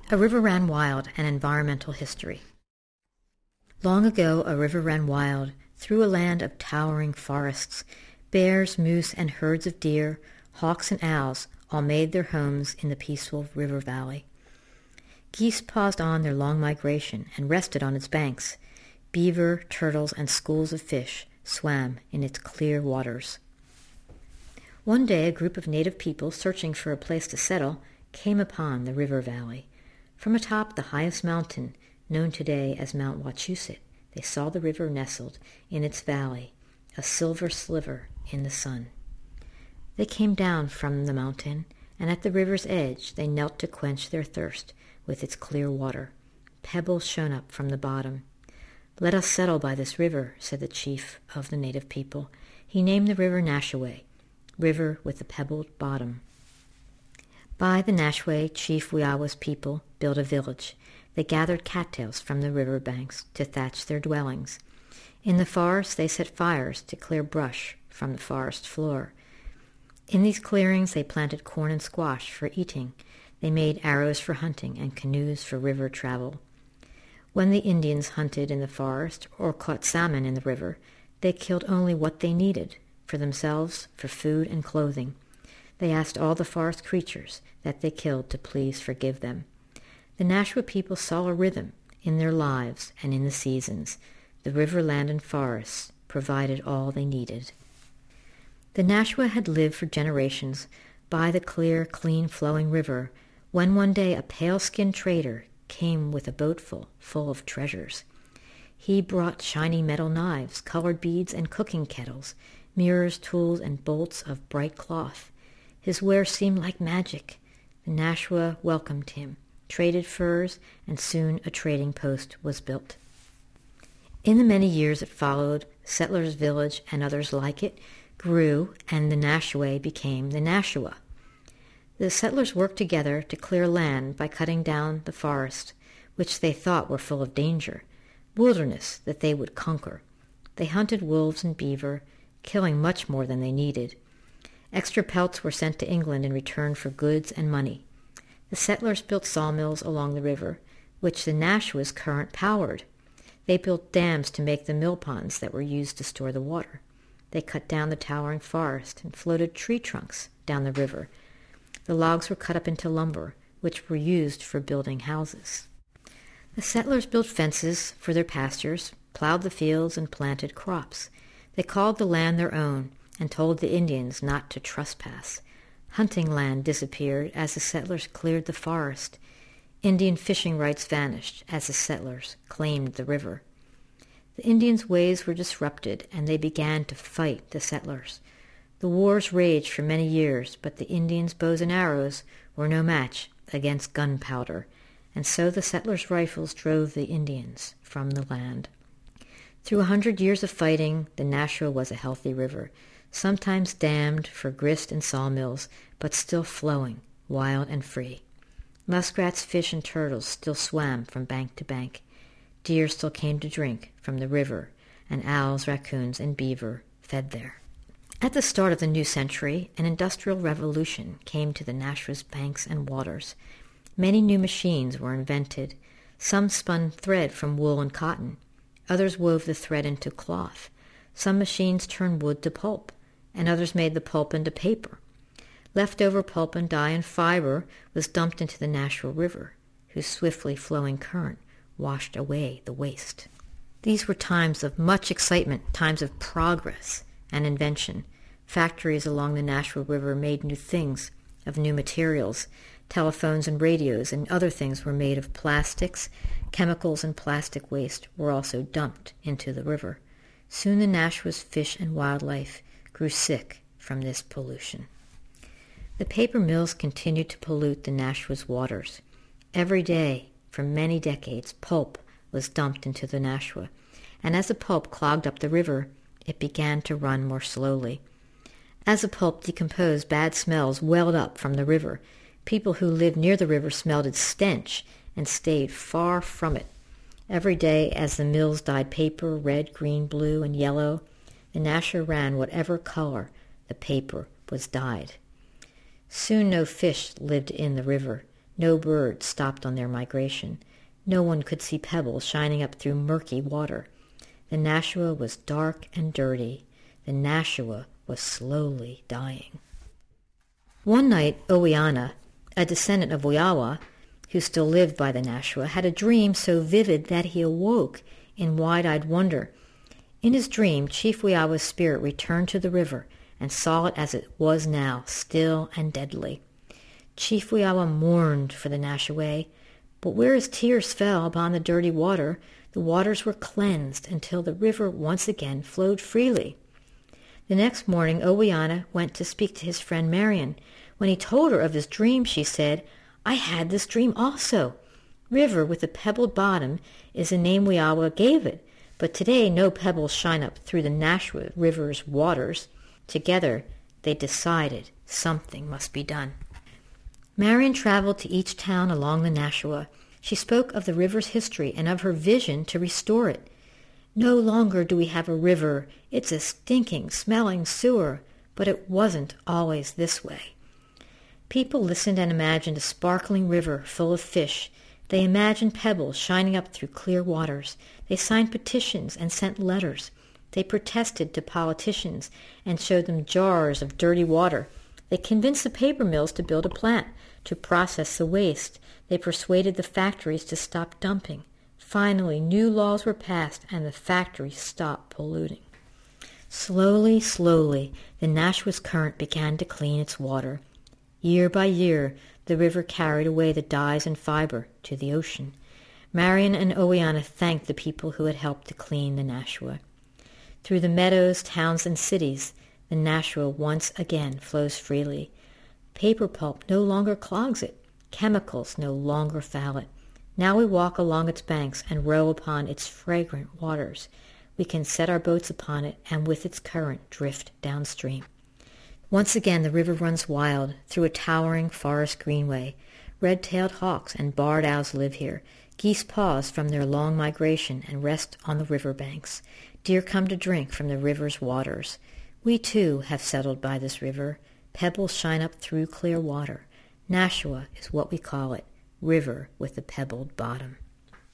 A River Ran Wild, an Environmental History. Long ago a river ran wild through a land of towering forests. Bears, moose, and herds of deer, hawks and owls all made their homes in the peaceful river valley. Geese paused on their long migration and rested on its banks. Beaver, turtles, and schools of fish swam in its clear waters. One day a group of native people searching for a place to settle came upon the river valley. From atop the highest mountain, known today as Mount Wachusett, they saw the river nestled in its valley, a silver sliver in the sun. They came down from the mountain, and at the river's edge they knelt to quench their thirst with its clear water. Pebbles shone up from the bottom. "Let us settle by this river," said the chief of the native people. He named the river Nashaway, river with a pebbled bottom. By the Nashaway, Chief Wiawa's people built a village. They gathered cattails from the river banks to thatch their dwellings. In the forest they set fires to clear brush from the forest floor. In these clearings they planted corn and squash for eating. They made arrows for hunting and canoes for river travel. When the Indians hunted in the forest or caught salmon in the river, they killed only what they needed, for themselves, for food and clothing. They asked all the forest creatures that they killed to please forgive them. The Nashua people saw a rhythm in their lives and in the seasons. The river, land, and forests provided all they needed. The Nashua had lived for generations by the clear, clean-flowing river when one day a pale-skinned trader came with a boatful full of treasures. He brought shiny metal knives, colored beads, and cooking kettles, mirrors, tools, and bolts of bright cloth. His wares seemed like magic. The Nashua welcomed him, traded furs, and soon a trading post was built. In the many years that followed, Settlers Village and others like it grew, and the Nashaway became the Nashua. The settlers worked together to clear land by cutting down the forest, which they thought were full of danger, wilderness that they would conquer. They hunted wolves and beaver, killing much more than they needed. Extra pelts were sent to England in return for goods and money. The settlers built sawmills along the river, which the Nashua's current powered. They built dams to make the mill ponds that were used to store the water. They cut down the towering forest and floated tree trunks down the river. The logs were cut up into lumber, which were used for building houses. The settlers built fences for their pastures, plowed the fields, and planted crops. They called the land their own and told the Indians not to trespass. Hunting land disappeared as the settlers cleared the forest. Indian fishing rights vanished as the settlers claimed the river. The Indians' ways were disrupted, and they began to fight the settlers. The wars raged for many years, but the Indians' bows and arrows were no match against gunpowder, and so the settlers' rifles drove the Indians from the land. Through 100 years of fighting, the Nashua was a healthy river, sometimes dammed for grist and sawmills, but still flowing, wild and free. Muskrats, fish, and turtles still swam from bank to bank. Deer still came to drink from the river, and owls, raccoons, and beaver fed there. At the start of the new century, an industrial revolution came to the Nashua's banks and waters. Many new machines were invented. Some spun thread from wool and cotton. Others wove the thread into cloth. Some machines turned wood to pulp, and others made the pulp into paper. Leftover pulp and dye and fiber was dumped into the Nashua River, whose swiftly flowing current washed away the waste. These were times of much excitement, times of progress and invention. Factories along the Nashua River made new things of new materials. Telephones and radios and other things were made of plastics. Chemicals and plastic waste were also dumped into the river. Soon the Nashua's fish and wildlife grew sick from this pollution. The paper mills continued to pollute the Nashua's waters. Every day, for many decades, pulp was dumped into the Nashua, and as the pulp clogged up the river, it began to run more slowly. As the pulp decomposed, bad smells welled up from the river. People who lived near the river smelled its stench and stayed far from it. Every day, as the mills dyed paper, red, green, blue, and yellow, the Nashua ran whatever color the paper was dyed. Soon no fish lived in the river. No birds stopped on their migration. No one could see pebbles shining up through murky water. The Nashua was dark and dirty. The Nashua was slowly dying. One night, Oweana, a descendant of Wiawa, who still lived by the Nashua, had a dream so vivid that he awoke in wide-eyed wonder. In his dream, Chief Wiawa's spirit returned to the river and saw it as it was now, still and deadly. Chief Wiawa mourned for the Nashua, but where his tears fell upon the dirty water, the waters were cleansed until the river once again flowed freely. The next morning, Oweana went to speak to his friend Marion. When he told her of his dream, she said, "I had this dream also. River with a pebbled bottom is the name Wiawa gave it, but today no pebbles shine up through the Nashua River's waters." Together they decided something must be done. Marion traveled to each town along the Nashua. She spoke of the river's history and of her vision to restore it. "No longer do we have a river. It's a stinking, smelling sewer, but it wasn't always this way." People listened and imagined a sparkling river full of fish. They imagined pebbles shining up through clear waters. They signed petitions and sent letters. They protested to politicians and showed them jars of dirty water. They convinced the paper mills to build a plant to process the waste. They persuaded the factories to stop dumping. Finally, new laws were passed and the factories stopped polluting. Slowly, slowly, the Nashua's current began to clean its water. Year by year, the river carried away the dyes and fiber to the ocean. Marion and Oweana thanked the people who had helped to clean the Nashua. Through the meadows, towns, and cities, the Nashua once again flows freely. Paper pulp no longer clogs it. Chemicals no longer foul it. Now we walk along its banks and row upon its fragrant waters. We can set our boats upon it and with its current drift downstream. Once again the river runs wild through a towering forest greenway. Red-tailed hawks and barred owls live here. Geese pause from their long migration and rest on the river banks. Deer come to drink from the river's waters. We, too, have settled by this river. Pebbles shine up through clear water. Nashua is what we call it, river with a pebbled bottom.